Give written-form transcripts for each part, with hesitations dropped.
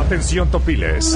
Atención, topiles.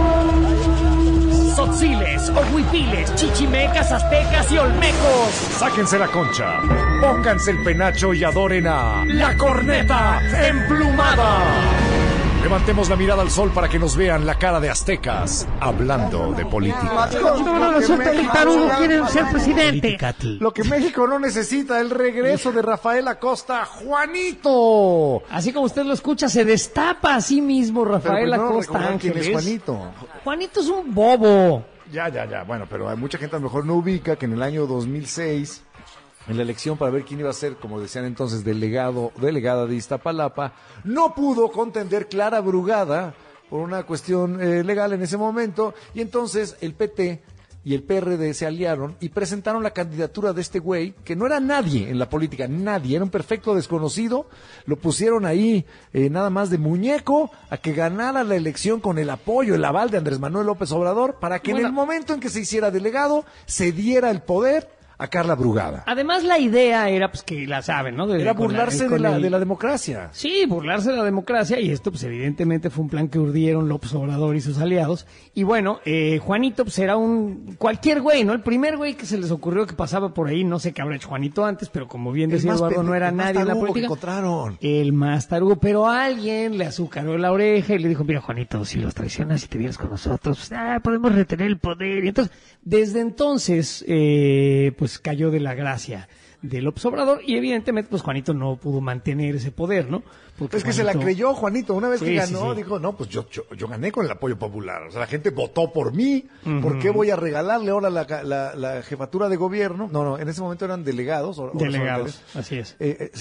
Tzotziles, ohuipiles, chichimecas, aztecas y olmecos. Sáquense la concha, pónganse el penacho y adoren a la corneta emplumada. Levantemos la mirada al sol para que nos vean la cara de aztecas hablando de política. No, resulta que el tarugo quiere ser presidente. Lo que México no necesita, el regreso de Rafael Acosta, Juanito. Así como usted lo escucha, se destapa a sí mismo Rafael Pero Acosta recordar Ángeles. ¿Quién es Juanito? Juanito es un bobo. Ya. Bueno, pero hay mucha gente a lo mejor no ubica que en el año 2006, en la elección para ver quién iba a ser, como decían entonces, delegada de Iztapalapa, no pudo contender Clara Brugada por una cuestión legal en ese momento, y entonces el PT y el PRD se aliaron y presentaron la candidatura de este güey, que no era nadie en la política, nadie, era un perfecto desconocido, lo pusieron ahí nada más de muñeco a que ganara la elección con el apoyo, el aval de Andrés Manuel López Obrador, para que en el momento en que se hiciera delegado, se diera el poder a Carla Brugada. Además, la idea era, pues, que la saben, ¿no? Era burlarse de la democracia. Sí, burlarse de la democracia, y esto, pues, evidentemente fue un plan que urdieron López Obrador y sus aliados. Y bueno, Juanito, pues, era cualquier güey, ¿no? El primer güey que se les ocurrió que pasaba por ahí, no sé qué habrá hecho Juanito antes, pero como bien decía Eduardo, no era nadie en la política. Encontraron. El más tarugo, pero alguien le azucaró la oreja y le dijo, mira, Juanito, si los traicionas y te vienes con nosotros, podemos retener el poder. Y entonces, desde entonces, pues cayó de la gracia de López Obrador, y evidentemente pues Juanito no pudo mantener ese poder, ¿no? Porque es que Juanito... se la creyó Juanito, una vez que ganó, sí. dijo, no, pues yo gané con el apoyo popular, o sea, la gente votó por mí, ¿por qué voy a regalarle ahora la jefatura de gobierno? No, en ese momento eran delegados. Delegados, así es.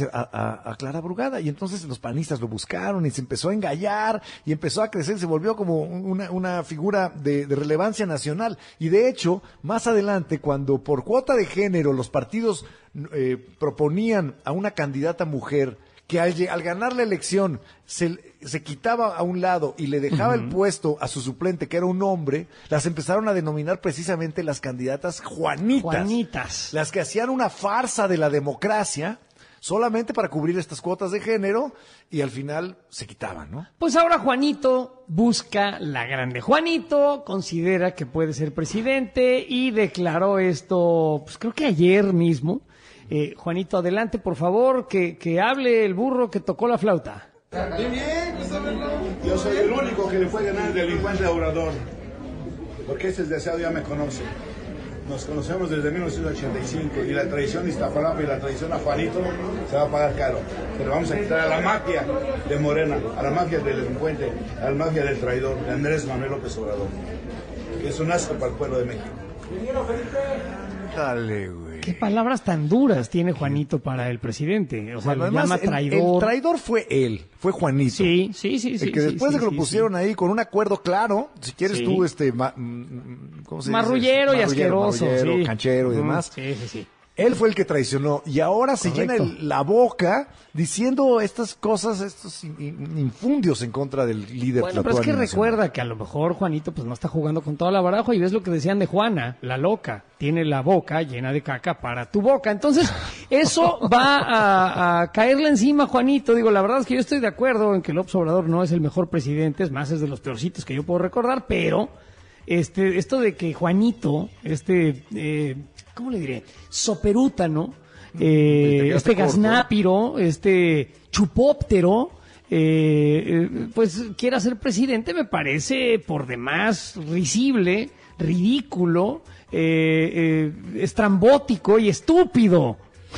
A Clara Brugada, y entonces los panistas lo buscaron y se empezó a engallar y empezó a crecer, se volvió como una figura de relevancia nacional, y de hecho, más adelante, cuando por cuota de género los partidos proponían a una candidata mujer que al ganar la elección se quitaba a un lado y le dejaba el puesto a su suplente, que era un hombre, las empezaron a denominar precisamente las candidatas Juanitas. Las que hacían una farsa de la democracia solamente para cubrir estas cuotas de género, y al final se quitaban, ¿no? Pues ahora Juanito busca la grande. Juanito considera que puede ser presidente y declaró esto, pues creo que ayer mismo. Juanito, adelante, por favor, que hable el burro que tocó la flauta. Bien, yo soy el único que le puede ganar al delincuente a Obrador, porque ese desgraciado ya me conoce. Nos conocemos desde 1985 y la traición de Iztapalapa y la traición a Juanito se va a pagar caro. Pero vamos a quitar a la mafia de Morena, a la mafia del delincuente, a la mafia del traidor, de Andrés Manuel López Obrador, que es un asco para el pueblo de México. Dale, güey. ¿Qué palabras tan duras tiene Juanito para el presidente? O sea, lo además, llama traidor. El traidor fue él, fue Juanito. Sí. El que después de que lo pusieron ahí con un acuerdo claro, si quieres tú, ¿cómo se dice? Marrullero y asqueroso. Marrullero, canchero y demás. Sí. Él fue el que traicionó, y ahora se llena la boca diciendo estas cosas, estos infundios en contra del líder. Bueno, pero es que recuerda que a lo mejor Juanito pues no está jugando con toda la baraja, y ves lo que decían de Juana, la loca, tiene la boca llena de caca para tu boca. Entonces, eso va a caerle encima a Juanito. Digo, la verdad es que yo estoy de acuerdo en que López Obrador no es el mejor presidente, es más, es de los peorcitos que yo puedo recordar, pero esto de que Juanito, ¿cómo le diré? Soperútano, gaznápiro, chupóptero, pues quiera ser presidente, me parece por demás risible, ridículo, estrambótico y estúpido.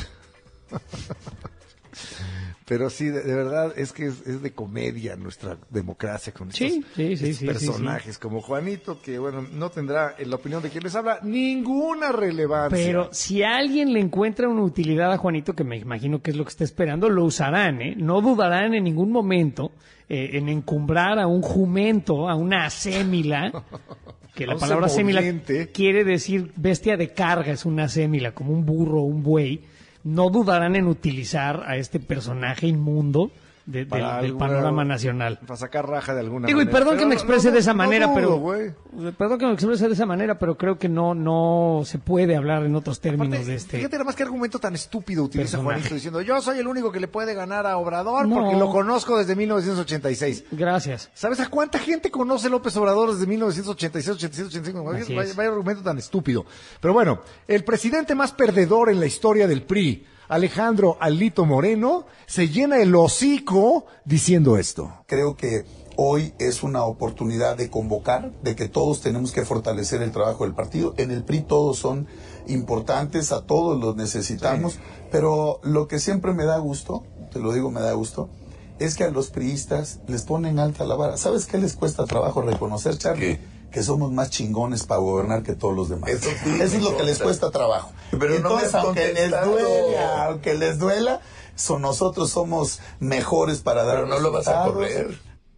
Pero sí, de verdad, es que es de comedia nuestra democracia con estos personajes como Juanito, que bueno, no tendrá, en la opinión de quien les habla, ninguna relevancia. Pero si alguien le encuentra una utilidad a Juanito, que me imagino que es lo que está esperando, lo usarán, no dudarán en ningún momento en encumbrar a un jumento, a una acémila, que la palabra acémila quiere decir bestia de carga, es una acémila, como un burro o un buey. No dudarán en utilizar a este personaje inmundo del panorama nacional. Para sacar raja de alguna Digo, manera. y perdón que me exprese de esa manera, perdón que me exprese de esa manera, pero creo que no se puede hablar en otros términos. Aparte, de este. Fíjate nada más qué argumento tan estúpido utiliza personaje. Juanito diciendo, yo soy el único que le puede ganar a Obrador No. porque lo conozco desde 1986. Gracias. ¿Sabes a cuánta gente conoce López Obrador desde 1986, 87, 85? Así es. Vaya argumento tan estúpido. Pero bueno, el presidente más perdedor en la historia del PRI, Alejandro Alito Moreno, se llena el hocico diciendo esto. Creo que hoy es una oportunidad de convocar, de que todos tenemos que fortalecer el trabajo del partido. En el PRI todos son importantes, a todos los necesitamos, pero lo que siempre me da gusto, te lo digo, me da gusto, es que a los priistas les ponen alta la vara. ¿Sabes qué les cuesta trabajo reconocer, Charlie? Que somos más chingones para gobernar que todos los demás. Eso es lo que les cuesta trabajo. Pero entonces, no aunque les duela, nosotros somos mejores para dar Pero no lo vas a correr.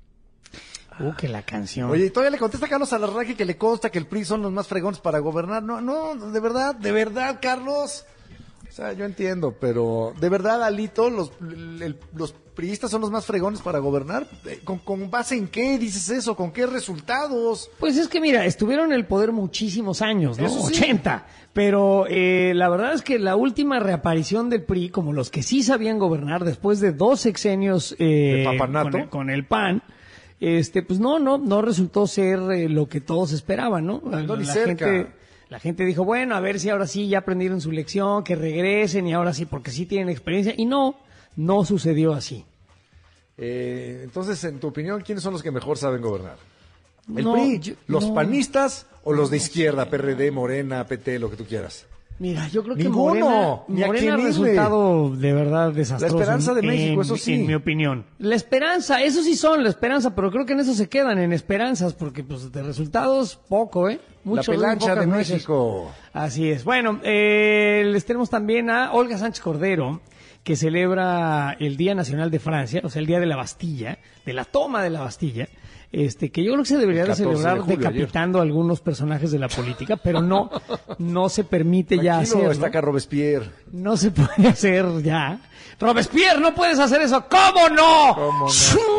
Que la canción. Oye, y todavía le contesta a Carlos Alarraqui que le consta que el PRI son los más fregones para gobernar. No, de verdad, Carlos. O sea, yo entiendo, pero de verdad, Alito, los priistas son los más fregones para gobernar. ¿Con base en qué dices eso? ¿Con qué resultados? Pues es que mira, estuvieron en el poder muchísimos años, ¿no? Eso sí. 80. Pero la verdad es que la última reaparición del PRI, como los que sí sabían gobernar después de 2 sexenios de papanato, con el PAN, pues no resultó ser lo que todos esperaban, ¿no? No, ni cerca. La gente dijo, bueno, a ver si ahora sí ya aprendieron su lección, que regresen y ahora sí, porque sí tienen experiencia. Y no sucedió así. Entonces, en tu opinión, ¿quiénes son los que mejor saben gobernar? ¿El No, PRI, los no. panistas o los de izquierda, PRD, Morena, PT, lo que tú quieras? Mira, yo creo que Ninguno, ni a Morena ha quién irle. resultado de verdad desastroso. La esperanza de México, eso sí. En mi opinión. La esperanza, eso sí son la esperanza, pero creo que en eso se quedan, en esperanzas, porque pues de resultados poco, Mucho, la pelancha pocas de nueces. México. Así es. Bueno, les tenemos también a Olga Sánchez Cordero, que celebra el Día Nacional de Francia, o sea, el Día de la Bastilla, de la toma de la Bastilla, que yo creo que se debería El de 14 de celebrar julio, decapitando a algunos personajes de la política, pero no se permite ya Tranquilo, hacerlo. está acá Robespierre. No se puede hacer ya. Robespierre, no puedes hacer eso. ¿Cómo no? ¿Cómo no?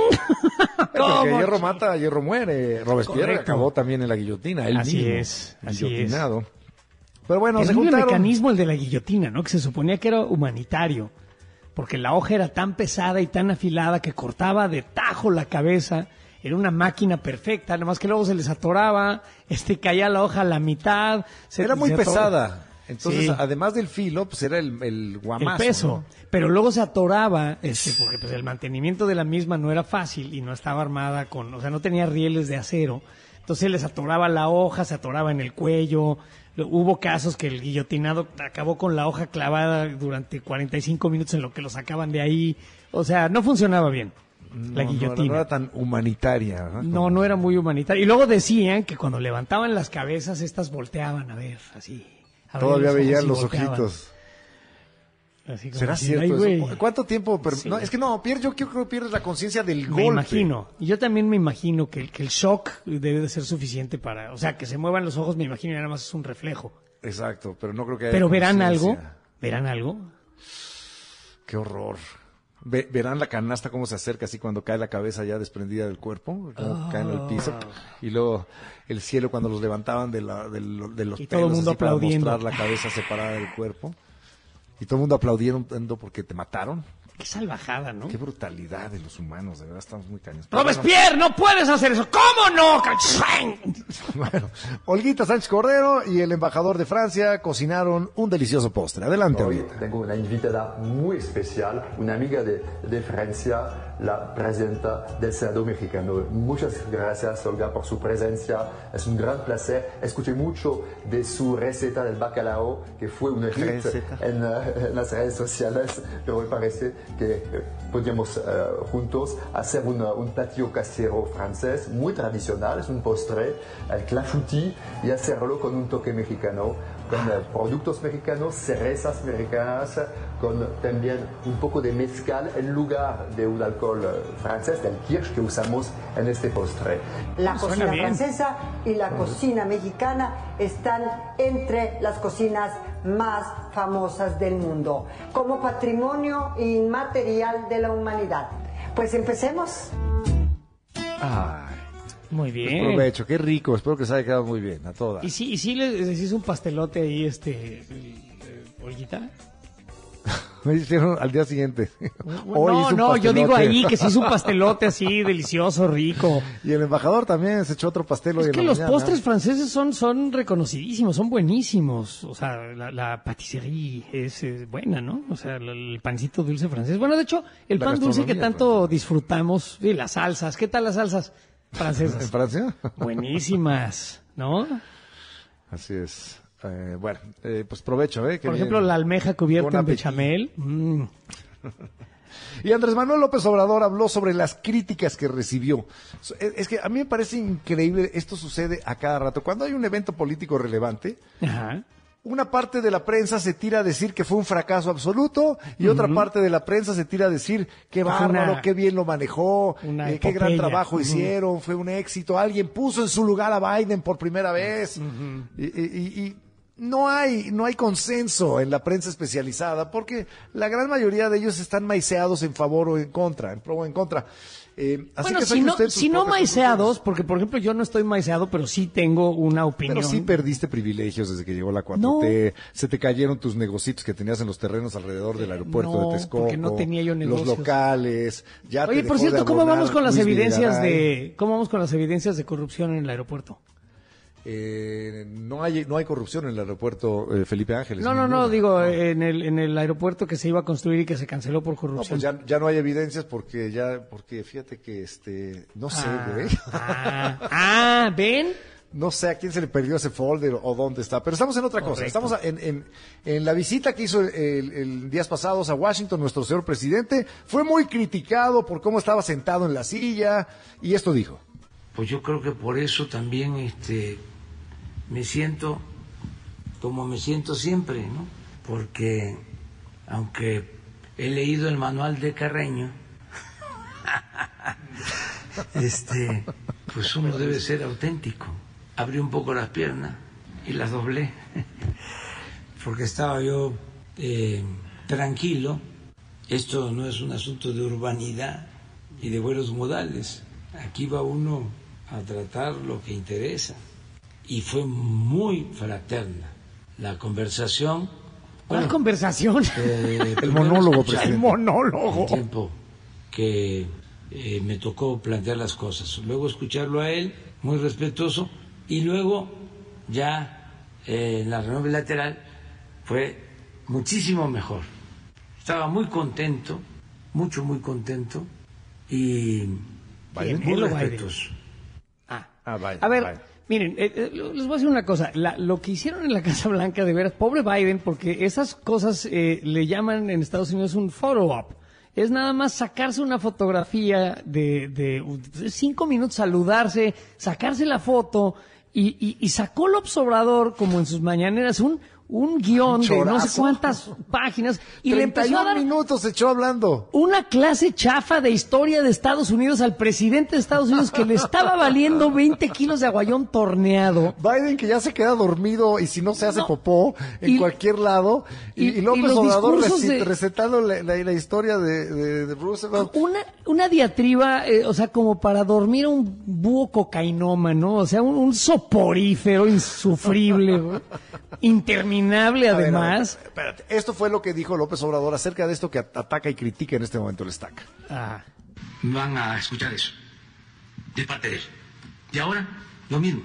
Porque hierro mata, hierro muere. Robespierre Correcto. acabó también en la guillotina. Él Así mismo, es, así guillotinado. Pero bueno, Es se un juntaron. mecanismo el de la guillotina, ¿no? Que se suponía que era humanitario, porque la hoja era tan pesada y tan afilada que cortaba de tajo la cabeza. Era una máquina perfecta, nada más que luego se les atoraba, caía la hoja a la mitad. Era muy se atoraba. pesada. Entonces, Sí. además del filo, pues era el guamazo. El peso, ¿no? pero luego se atoraba, porque pues el mantenimiento de la misma no era fácil y no estaba armada o sea, no tenía rieles de acero. Entonces les atoraba la hoja, se atoraba en el cuello. Hubo casos que el guillotinado acabó con la hoja clavada durante 45 minutos en lo que lo sacaban de ahí. O sea, no funcionaba bien la guillotina. No era tan humanitaria. ¿Verdad? No era muy humanitaria. Y luego decían que cuando levantaban las cabezas, estas volteaban a ver, así. Todavía veían y los volteaban. ojitos. Así como ¿Será decir, cierto "Ay, eso? güey". ¿Cuánto tiempo? Sí. No, es que no, yo creo que pierdes la conciencia del golpe. Me imagino. Y yo también me imagino que el shock debe de ser suficiente para... O sea, que se muevan los ojos, me imagino, y nada más es un reflejo. Exacto, pero no creo que haya Pero ¿verán algo? conciencia. ¿Verán algo? Qué horror. ¿Verán la canasta cómo se acerca así cuando cae la cabeza ya desprendida del cuerpo? Cómo cae en el piso. Y luego el cielo cuando los levantaban de los Y todo el pelos mundo así para aplaudiendo. mostrar la cabeza separada del cuerpo. Y todo el mundo aplaudiendo porque te mataron. Qué salvajada, ¿no? Qué brutalidad de los humanos, de verdad estamos muy cañones. ¡Robespierre, no puedes hacer eso! ¿Cómo no? Bueno, Olguita Sánchez Cordero y el embajador de Francia cocinaron un delicioso postre. Adelante, Hoy Olguita. tengo una invitada muy especial, una amiga de Francia, la presidenta del Senado mexicano. Muchas gracias, Olga, por su presencia. Es un gran placer. Escuché mucho de su receta del bacalao, que fue un hit en las redes sociales, pero me parece que podríamos juntos hacer un platillo casero francés muy tradicional, es un postre, el clafoutis, y hacerlo con un toque mexicano, con productos mexicanos, cerezas mexicanas, con también un poco de mezcal en lugar de un alcohol francés, del kirsch que usamos en este postre. La Suena cocina bien. francesa y la cocina mexicana están entre las cocinas más famosas del mundo, como patrimonio inmaterial de la humanidad. Pues empecemos. Ay, Muy pues bien. provecho, qué rico. Espero que se haya quedado muy bien a todas. Y sí les hizo un pastelote ahí, Olguita. Me hicieron al día siguiente. Hoy hizo un No, yo digo pastelote. ahí que se hizo un pastelote así, delicioso, rico. Y el embajador también se echó otro pastel hoy Es en que la los mañana. postres franceses son reconocidísimos, son buenísimos. O sea, la patisserie es buena, ¿no? O sea, el pancito dulce francés. Bueno, de hecho, el La pan dulce que gastronomía tanto francesa. disfrutamos, y las salsas. ¿Qué tal las salsas ¿En francesas? Francia? Buenísimas, ¿no? Así es. Bueno, pues provecho, ¿eh? Por ejemplo, la almeja cubierta Bon en appetit. bechamel. Y Andrés Manuel López Obrador habló sobre las críticas que recibió. Es que a mí me parece increíble, esto sucede a cada rato. Cuando hay un evento político relevante, Ajá. una parte de la prensa se tira a decir que fue un fracaso absoluto y otra parte de la prensa se tira a decir qué Fue bárbaro, una- qué bien lo manejó, una qué gran epopeya. trabajo hicieron, fue un éxito, alguien puso en su lugar a Biden por primera vez. Y no hay consenso en la prensa especializada porque la gran mayoría de ellos están maiceados en favor o en contra, en pro o en contra. Así Bueno, que si saque no, usted sus si no propias maiceados, conclusiones. porque por ejemplo yo no estoy maiceado, pero sí tengo una opinión. Pero sí perdiste privilegios desde que llegó la 4T, se te cayeron tus negocios que tenías en los terrenos alrededor del aeropuerto no, de Texcoco, porque no tenía yo los negocios. locales, ya te Oye, por dejó cierto, de ¿cómo abonar vamos con las Luis evidencias Videgaray. cómo vamos con las evidencias de corrupción en el aeropuerto? No hay corrupción en el aeropuerto Felipe Ángeles. No, ninguna. digo en el aeropuerto que se iba a construir y que se canceló por No, corrupción. pues ya no hay evidencias porque fíjate que no sé, güey. ¿Ven? No sé a quién se le perdió ese folder o dónde está, pero estamos en otra cosa. Correcto. Estamos en la visita que hizo el días pasados a Washington nuestro señor presidente. Fue muy criticado por cómo estaba sentado en la silla y esto dijo. Pues yo creo que por eso también me siento como me siento siempre, ¿no? Porque aunque he leído el manual de Carreño, pues uno debe ser auténtico. Abrí un poco las piernas y las doblé, porque estaba yo tranquilo. Esto no es un asunto de urbanidad y de buenos modales. Aquí va uno a tratar lo que interesa. Y fue muy fraterna la conversación. ¿Cuál conversación? El monólogo, El presidente. monólogo. El tiempo que me tocó plantear las cosas. Luego escucharlo a él, muy respetuoso, y luego ya en la reunión bilateral fue muchísimo mejor. Estaba muy contento, muy contento y Biden. muy ¿Él o Biden? respetuoso. Biden, A ver, Biden. miren, les voy a decir una cosa. Lo que hicieron en la Casa Blanca, de veras, pobre Biden, porque esas cosas le llaman en Estados Unidos un photo op. Es nada más sacarse una fotografía de 5 minutos, saludarse, sacarse la foto, y sacó López Obrador, como en sus mañaneras, un guión de no sé chorazo. cuántas páginas, y le empezó a 31 dar minutos se echó hablando. una clase chafa de historia de Estados Unidos al presidente de Estados Unidos que le estaba valiendo 20 kilos de aguayón torneado. Biden que ya se queda dormido y si no se hace No. popó en Y- cualquier lado. Y y López los Obrador discursos de- recetando la historia de Roosevelt. Una diatriba, o sea, como para dormir a un búho cocainómano, o sea, un soporífero insufrible, güey, interminable A ver, además. espérate. Esto fue lo que dijo López Obrador acerca de esto que ataca y critica en este momento el estaca. Ah, Van a escuchar eso de parte de él. Y ahora, lo mismo.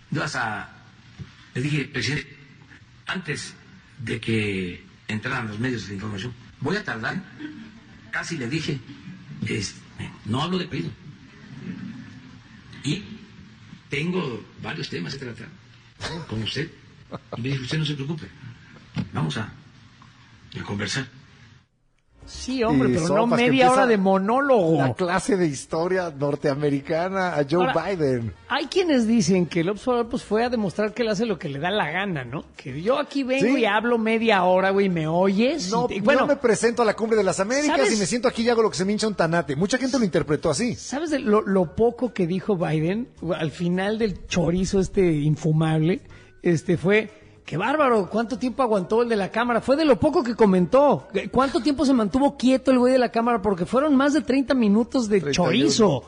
Le dije, presidente, antes de que entraran los medios de información, voy a tardar. Casi le dije, no hablo de pedido. Y tengo varios temas que tratar con usted. Y me dijo, usted no se preocupe, vamos a conversar. sí, hombre, Y pero sopas, no que media empieza hora de monólogo. La clase de historia norteamericana a Joe Ahora, Biden. Hay quienes dicen que López Obrador pues, fue a demostrar que él hace lo que le da la gana, ¿no? Que yo aquí vengo Sí. y hablo media hora, güey, ¿me oyes? No, Y bueno, yo me presento a la Cumbre de las Américas ¿sabes? y me siento aquí y hago lo que se me hincha un tanate. Mucha gente lo interpretó así. ¿sabes de lo poco que dijo Biden al final del chorizo infumable? Fue Qué bárbaro, ¿cuánto tiempo aguantó el de la cámara? Fue de lo poco que comentó. ¿Cuánto tiempo se mantuvo quieto el güey de la cámara? Porque fueron más de 30 minutos de 31. chorizo,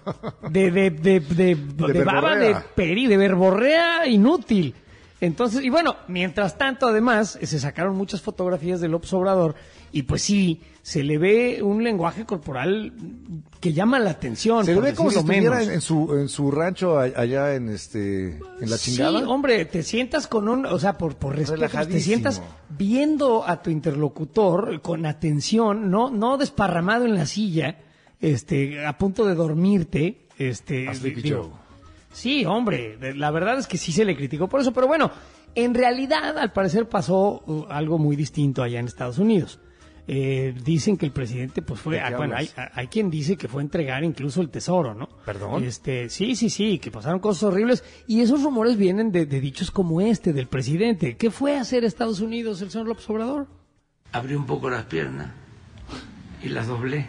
de baba, de verborrea inútil. Entonces, y bueno, mientras tanto, además, se sacaron muchas fotografías de López Obrador y pues sí, se le ve un lenguaje corporal que llama la atención. Se le ve como si estuviera menos. en su rancho allá en la chingada. Sí, hombre, te sientas con o sea, por respeto, te sientas viendo a tu interlocutor con atención, no desparramado en la silla, a punto de dormirte, A Sleepy Joe. Sí, hombre, la verdad es que sí se le criticó por eso, pero bueno, en realidad al parecer pasó algo muy distinto allá en Estados Unidos. Dicen que el presidente pues fue, hay quien dice que fue a entregar incluso el tesoro, ¿no? ¿Perdón? Sí, que pasaron cosas horribles y esos rumores vienen de dichos como del presidente. ¿Qué fue a hacer Estados Unidos el señor López Obrador? Abrí un poco las piernas y las doblé.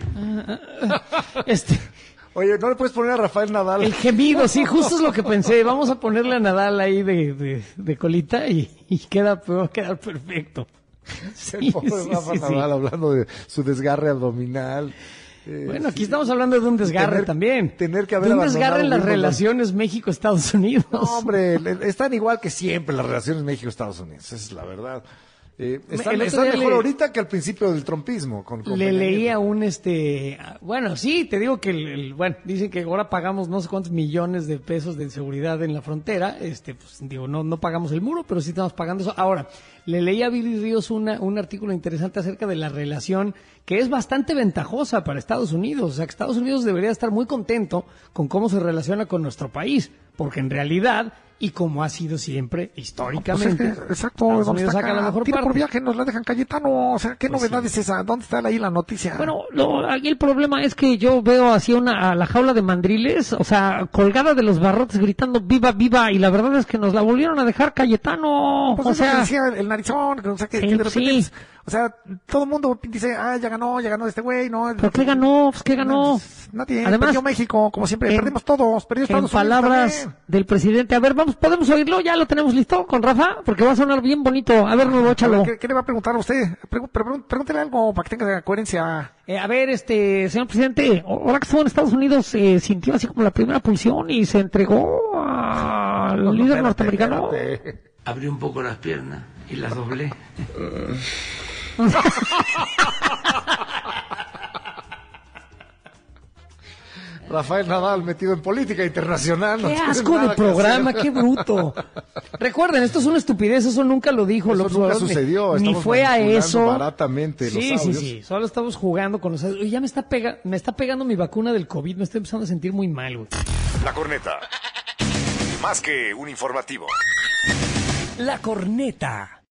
Oye, ¿no le puedes poner a Rafael Nadal? El gemido, sí, justo es lo que pensé. Vamos a ponerle a Nadal ahí de colita y va a quedar perfecto. El pobre Rafa Nadal hablando de su desgarre abdominal. Bueno, aquí estamos hablando de un desgarre también. Tener que haber de un desgarre en las Wimbledon. relaciones México-Estados Unidos. No, hombre, están igual que siempre las relaciones México-Estados Unidos, esa es la verdad. Están mejor ahorita que al principio del trumpismo. Con le leía bueno, sí, te digo que bueno, dicen que ahora pagamos no sé cuántos millones de pesos de seguridad en la frontera, pues digo, no pagamos el muro, pero sí estamos pagando eso. Ahora, le leía a Billy Ríos un artículo interesante acerca de la relación que es bastante ventajosa para Estados Unidos, o sea, que Estados Unidos debería estar muy contento con cómo se relaciona con nuestro país, porque en realidad, y como ha sido siempre, históricamente, pues exacto, Estados Unidos saca la mejor tira parte. por viaje, nos la dejan Cayetano, o sea, ¿qué Pues novedad es esa? ¿Dónde está ahí la noticia? Bueno, aquí el problema es que yo veo así a la jaula de mandriles, o sea, colgada de los barrotes gritando viva, viva, y la verdad es que nos la volvieron a dejar Cayetano, pues o es lo que sea, decía el narizón, o sea, que sí, de repente, sí. o sea, todo el mundo dice, ya ganó este güey, ¿no? ¿pero qué ganó? Pues, ¿qué ganó? Nadie, Además, perdió México, como siempre, perdimos todos, perdió Estados en Unidos palabras también. del presidente, a ver, ¿podemos oírlo? ¿Ya lo tenemos listo con Rafa? Porque va a sonar bien bonito, a ver, nuevo, échalo. A ver, ¿qué le va a preguntar a usted? Pregúntele algo para que tenga coherencia. A ver, señor presidente, ahora que estuvo en Estados Unidos, sintió así como la primera pulsión y se entregó al líder norteamericano. Abrí un poco las piernas y las doblé. Rafael Nadal metido en política internacional. Qué asco de programa, qué bruto. Recuerden, esto es una estupidez, eso nunca lo dijo Eso López nunca Obrador, sucedió, ni estamos fue a manipulando eso. baratamente los audios. Sí, solo estamos jugando con los audios. Oye, ya me está pegando mi vacuna del COVID, me estoy empezando a sentir muy mal, güey. La Corneta. Más que un informativo. La Corneta.